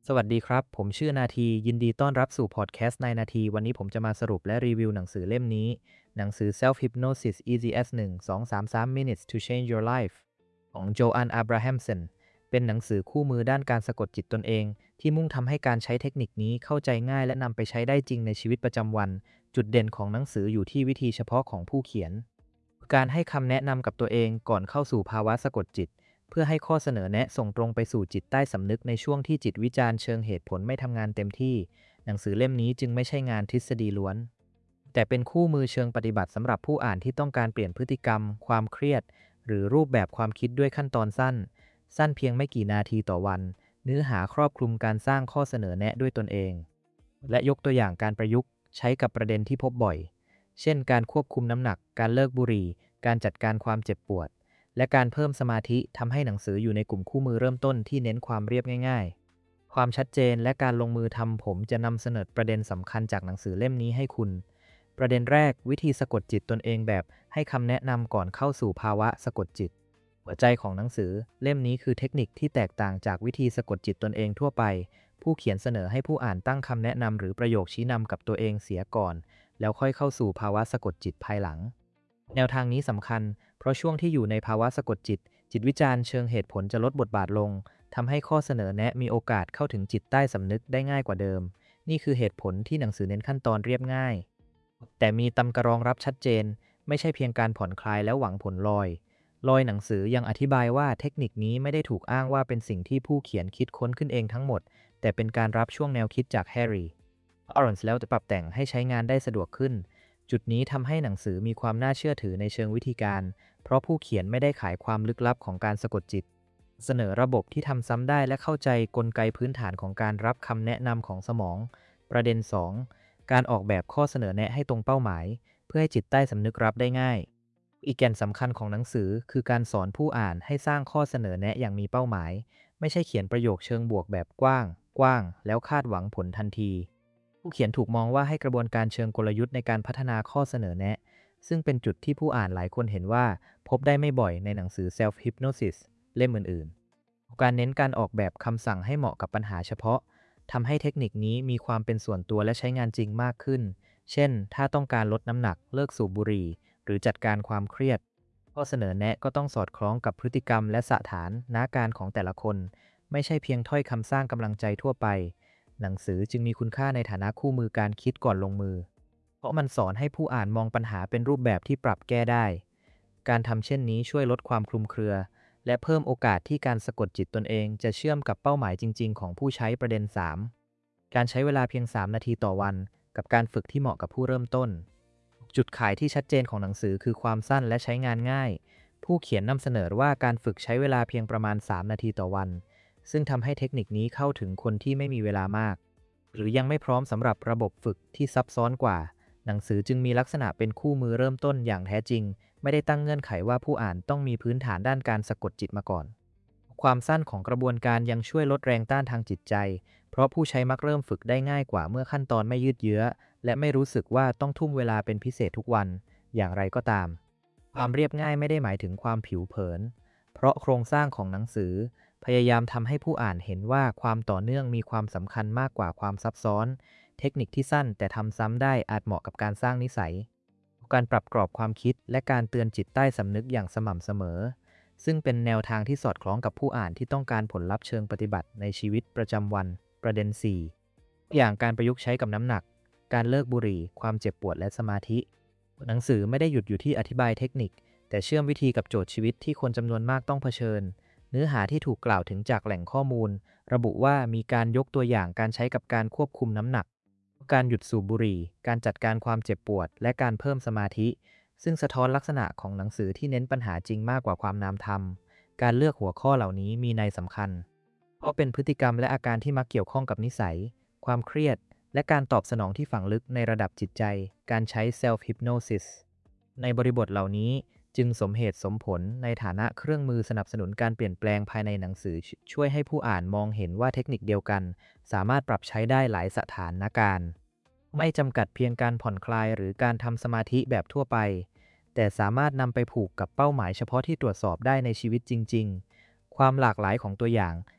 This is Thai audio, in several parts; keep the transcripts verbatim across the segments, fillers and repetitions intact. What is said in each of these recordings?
สวัสดีครับผมชื่อนาทียินดีต้อนรับสู่พอดแคสต์ในนาทีวันนี้ผมจะมาสรุปและรีวิวหนังสือเล่มนี้หนังสือ Self Hypnosis Easy as หนึ่ง สอง สาม สาม minutes to change your life ของโจอันอับราฮัมสันเป็นหนังสือคู่มือด้านการสะกดจิตตนเองที่มุ่งทำให้การใช้เทคนิคนี้เข้าใจง่ายและนำไปใช้ได้จริงในชีวิตประจำวันจุดเด่นของหนังสืออยู่ที่วิธีเฉพาะของผู้เขียนการให้คำแนะนำกับตัวเองก่อนเข้าสู่ภาวะสะกดจิต เพื่อให้ข้อเสนอแนะส่งตรงไปสู่จิตใต้สำนึกในช่วงที่จิตวิจารณ์เชิงเหตุผลไม่ทำงานเต็มที่หนังสือเล่มนี้จึงไม่ใช่งานทฤษฎีล้วนแต่เป็นคู่มือเชิงปฏิบัติสำหรับผู้อ่านที่ต้องการเปลี่ยนพฤติกรรมความเครียดหรือรูปแบบความคิดด้วยขั้นตอนสั้นสั้นเพียงไม่กี่นาทีต่อวันเนื้อหาครอบคลุมการสร้างข้อเสนอแนะด้วยตนเองและยกตัวอย่างการประยุกต์ใช้กับประเด็นที่พบบ่อยเช่นการควบคุมน้ำหนักการเลิกบุหรี่การจัดการความเจ็บปวดและการเพิ่มสมาธิทำให้หนังสืออยู่ในกลุ่มคู่มือเริ่มต้นที่เน้นความเรียบง่ายๆความชัดเจนและการลงมือทำผมจะนำเสนอประเด็นสำคัญจากหนังสือเล่มนี้ให้คุณประเด็นแรกวิธีสะกดจิตตนเองแบบให้คำแนะนำก่อนเข้าสู่ภาวะสะกดจิตหัวใจของหนังสือเล่มนี้คือเทคนิคที่แตกต่างจากวิธีสะกดจิตตนเองทั่วไปผู้เขียนเสนอให้ผู้อ่านตั้งคำแนะนำหรือประโยคชี้นำกับตัวเองเสียก่อนแล้วค่อยเข้าสู่ภาวะสะกดจิตภายหลังแนวทางนี้สำคัญเพราะช่วงที่อยู่ในภาวะสะกดจิตจิตวิจารณ์เชิงเหตุผลจะลดบทบาทลงทำให้ข้อเสนอแนะมีโอกาสเข้าถึงจิตใต้สำนึกได้ง่ายกว่าเดิมนี่คือเหตุผลที่หนังสือเน้นขั้นตอนเรียบง่ายแต่มีตำกระรองรับชัดเจนไม่ใช่เพียงการผ่อนคลายแล้วหวังผลลอยลอยหนังสือยังอธิบายว่าเทคนิคนี้ไม่ได้ถูกอ้างว่าเป็นสิ่งที่ผู้เขียนคิดค้นขึ้นเองทั้งหมดแต่เป็นการรับช่วงแนวคิดจากแฮร์รี่ออรอนส์แล้วจะปรับแต่งให้ใช้งานได้สะดวกขึ้นจุดนี้ทำให้หนังสือมีความน่าเชื่อถือในเชิงวิธีการเพราะผู้เขียนไม่ได้ขายความลึกลับของการสะกดจิตเสนอระบบที่ทำซ้ำได้และเข้าใจกลไกพื้นฐานของการรับคำแนะนำของสมองประเด็นสองการออกแบบข้อเสนอแนะให้ตรงเป้าหมายเพื่อให้จิตใต้สำนึกรับได้ง่ายอีกแก่นสำคัญของหนังสือคือการสอนผู้อ่านให้สร้างข้อเสนอแนะอย่างมีเป้าหมายไม่ใช่เขียนประโยคเชิงบวกแบบกว้างกว้างแล้วคาดหวังผลทันทีผู้เขียนถูกมองว่าให้กระบวนการเชิงกลยุทธ์ในการพัฒนาข้อเสนอแนะซึ่งเป็นจุดที่ผู้อ่านหลายคนเห็นว่าพบได้ไม่บ่อยในหนังสือ Self Hypnosis เล่มอื่นๆการเน้นการออกแบบคำสั่งให้เหมาะกับปัญหาเฉพาะทำให้เทคนิคนี้มีความเป็นส่วนตัวและใช้งานจริงมากขึ้นเช่นถ้าต้องการลดน้ำหนักเลิกสูบบุหรี่หรือจัดการความเครียดข้อเสนอแนะก็ต้องสอดคล้องกับพฤติกรรมและสถานนาการของแต่ละคนไม่ใช่เพียงถ้อยคำสร้างกำลังใจทั่วไปหนังสือจึงมีคุณค่าในฐานะคู่มือการคิดก่อนลงมือเพราะมันสอนให้ผู้อ่านมองปัญหาเป็นรูปแบบที่ปรับแก้ได้การทำเช่นนี้ช่วยลดความคลุมเครือและเพิ่มโอกาสที่การสะกดจิตตนเองจะเชื่อมกับเป้าหมายจริงๆของผู้ใช้ประเด็นสามการใช้เวลาเพียงสามนาทีต่อวันกับการฝึกที่เหมาะกับผู้เริ่มต้นจุดขายที่ชัดเจนของหนังสือคือความสั้นและใช้งานง่ายผู้เขียนนำเสนอว่าการฝึกใช้เวลาเพียงประมาณสามนาทีต่อวันซึ่งทำให้เทคนิคนี้เข้าถึงคนที่ไม่มีเวลามากหรือยังไม่พร้อมสำหรับระบบฝึกที่ซับซ้อนกว่าหนังสือจึงมีลักษณะเป็นคู่มือเริ่มต้นอย่างแท้จริงไม่ได้ตั้งเงื่อนไขว่าผู้อ่านต้องมีพื้นฐานด้านการสะกดจิตมาก่อนความสั้นของกระบวนการยังช่วยลดแรงต้านทางจิตใจเพราะผู้ใช้มักเริ่มฝึกได้ง่ายกว่าเมื่อขั้นตอนไม่ยืดเยื้อและไม่รู้สึกว่าต้องทุ่มเวลาเป็นพิเศษทุกวันอย่างไรก็ตามความเรียบง่ายไม่ได้หมายถึงความผิวเผินเพราะโครงสร้างของหนังสือพยายามทำให้ผู้อ่านเห็นว่าความต่อเนื่องมีความสำคัญมากกว่าความซับซ้อนเทคนิคที่สั้นแต่ทำซ้ำได้อาจเหมาะกับการสร้างนิสัยการปรับกรอบความคิดและการเตือนจิตใต้สำนึกอย่างสม่ำเสมอซึ่งเป็นแนวทางที่สอดคล้องกับผู้อ่านที่ต้องการผลลัพธ์เชิงปฏิบัติในชีวิตประจำวันประเด็นสี่อย่างการประยุกต์ใช้กับน้ำหนักการเลิกบุหรี่ความเจ็บปวดและสมาธิหนังสือไม่ได้หยุดอยู่ที่อธิบายเทคนิคแต่เชื่อมวิธีกับโจทย์ชีวิตที่คนจำนวนมากต้องเผชิญเนื้อหาที่ถูกกล่าวถึงจากแหล่งข้อมูลระบุว่ามีการยกตัวอย่างการใช้กับการควบคุมน้ำหนักการหยุดสูบบุหรี่การจัดการความเจ็บปวดและการเพิ่มสมาธิซึ่งสะท้อนลักษณะของหนังสือที่เน้นปัญหาจริงมากกว่าความนามธรรมการเลือกหัวข้อเหล่านี้มีนัยสำคัญเพราะเป็นพฤติกรรมและอาการที่มักเกี่ยวข้องกับนิสัยความเครียดและการตอบสนองที่ฝังลึกในระดับจิตใจการใช้ self hypnosis ในบริบทเหล่านี้จึงสมเหตุสมผลในฐานะเครื่องมือสนับสนุนการเปลี่ยนแปลงภายในหนังสือช่วยให้ผู้อ่านมองเห็นว่าเทคนิคเดียวกันสามารถปรับใช้ได้หลายสถานการณ์ไม่จำกัดเพียงการผ่อนคลายหรือการทำสมาธิแบบทั่วไปแต่สามารถนำไปผูกกับเป้าหมายเฉพาะที่ตรวจสอบได้ในชีวิตจริงๆความหลากหลายของตัวอย่าง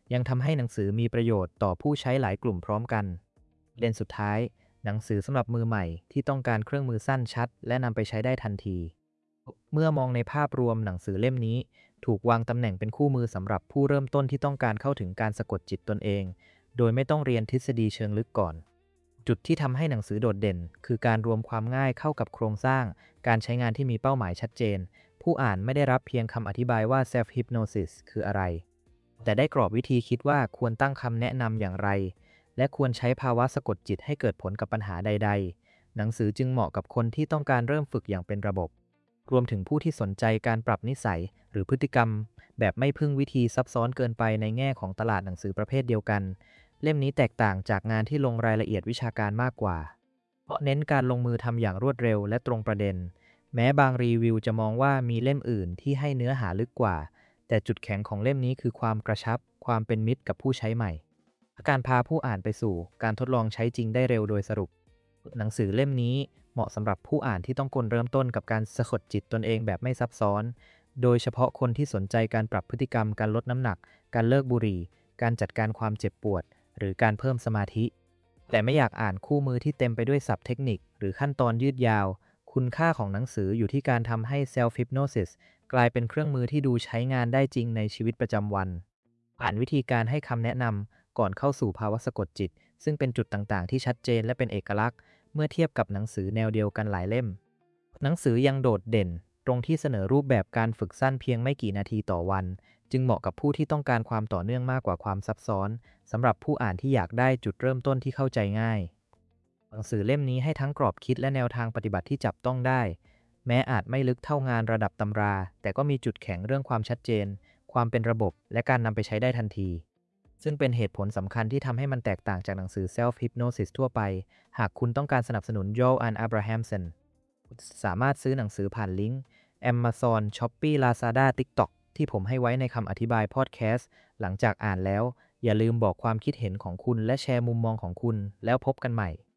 ยังทำให้หนังสือมีประโยชน์ต่อผู้ใช้หลายกลุ่มพร้อมกันประเด็นสุดท้ายหนังสือสำหรับมือใหม่ที่ต้องการเครื่องมือสั้นชัดและนำไปใช้ได้ทันทีเมื่อมองในภาพรวมหนังสือเล่มนี้ถูกวางตำแหน่งเป็นคู่มือสำหรับผู้เริ่มต้นที่ต้องการเข้าถึงการสะกดจิตตนเองโดยไม่ต้องเรียนทฤษฎีเชิงลึกก่อนจุดที่ทำให้หนังสือโดดเด่นคือการรวมความง่ายเข้ากับโครงสร้างการใช้งานที่มีเป้าหมายชัดเจนผู้อ่านไม่ได้รับเพียงคำอธิบายว่า self hypnosis คืออะไรแต่ได้กรอบวิธีคิดว่าควรตั้งคำแนะนำอย่างไรและควรใช้ภาวะสะกดจิตให้เกิดผลกับปัญหาใดๆหนังสือจึงเหมาะกับคนที่ต้องการเริ่มฝึกอย่างเป็นระบบรวมถึงผู้ที่สนใจการปรับนิสัยหรือพฤติกรรมแบบไม่พึ่งวิธีซับซ้อนเกินไปในแง่ของตลาดหนังสือประเภทเดียวกันเล่มนี้แตกต่างจากงานที่ลงรายละเอียดวิชาการมากกว่าเพราะเน้นการลงมือทำอย่างรวดเร็วและตรงประเด็นแม้บางรีวิวจะมองว่ามีเล่มอื่นที่ให้เนื้อหาลึกกว่าแต่จุดแข็งของเล่มนี้คือความกระชับความเป็นมิตรกับผู้ใช้ใหม่การพาผู้อ่านไปสู่การทดลองใช้จริงได้เร็วโดยสรุปหนังสือเล่มนี้เหมาะสำหรับผู้อ่านที่ต้องการเริ่มต้นกับการสะกดจิตตนเองแบบไม่ซับซ้อนโดยเฉพาะคนที่สนใจการปรับพฤติกรรมการลดน้ำหนักการเลิกบุหรี่การจัดการความเจ็บปวดหรือการเพิ่มสมาธิแต่ไม่อยากอ่านคู่มือที่เต็มไปด้วยศัพท์เทคนิคหรือขั้นตอนยืดยาวคุณค่าของหนังสืออยู่ที่การทำให้ self hypnosis กลายเป็นเครื่องมือที่ดูใช้งานได้จริงในชีวิตประจำวันผ่านวิธีการให้คำแนะนำก่อนเข้าสู่ภาวะสะกดจิตซึ่งเป็นจุดต่างๆที่ชัดเจนและเป็นเอกลักษณ์เมื่อเทียบกับหนังสือแนวเดียวกันหลายเล่มหนังสือยังโดดเด่นตรงที่เสนอรูปแบบการฝึกสั้นเพียงไม่กี่นาทีต่อวันจึงเหมาะกับผู้ที่ต้องการความต่อเนื่องมากกว่าความซับซ้อนสำหรับผู้อ่านที่อยากได้จุดเริ่มต้นที่เข้าใจง่ายหนังสือเล่มนี้ให้ทั้งกรอบคิดและแนวทางปฏิบัติที่จับต้องได้แม้อาจไม่ลึกเท่างานระดับตำราแต่ก็มีจุดแข็งเรื่องความชัดเจนความเป็นระบบและการนำไปใช้ได้ทันทีซึ่งเป็นเหตุผลสำคัญที่ทำให้มันแตกต่างจากหนังสือ self hypnosis ทั่วไปหากคุณต้องการสนับสนุน Joel and Abrahamson สามารถซื้อหนังสือผ่านลิงก์ Amazon Shopee Lazada TikTok ที่ผมให้ไว้ในคำอธิบายพอดแคสต์หลังจากอ่านแล้วอย่าลืมบอกความคิดเห็นของคุณและแชร์มุมมองของคุณแล้วพบกันใหม่